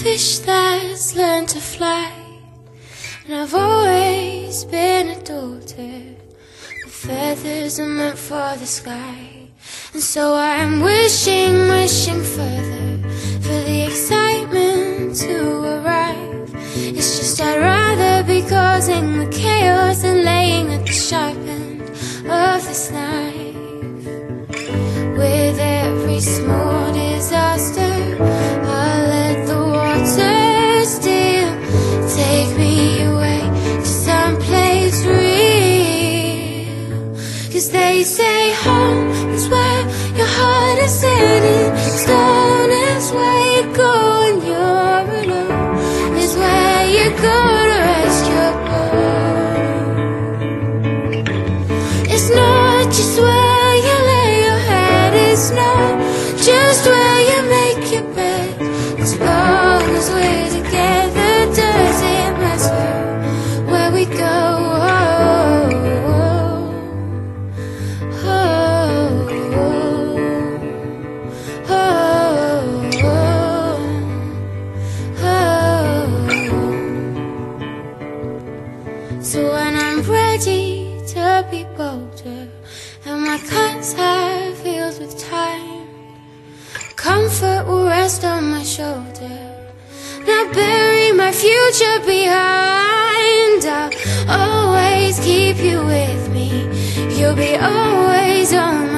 fish that's learned to fly, and I've always been a daughter. The feathers are meant for the sky, and so I'm wishing, wishing further for the excitement to arrive. It's just I'd rather be causing the chaos than laying at the sharp end of this knife. With every small disaster, I'll let the water still take me away to someplace real. 'Cause they say home is where your heart is sitting, stone is where you go when you're alone, is where you go to rest your bones. It's not just where you lay your head, it's not just where you make your bed. As long as we're together, does it matter where we go? So when I'm ready to be bolder, and my cuts have healed with time, comfort will rest on my shoulder. Now bury my future behind. I'll always keep you with me. You'll be always on my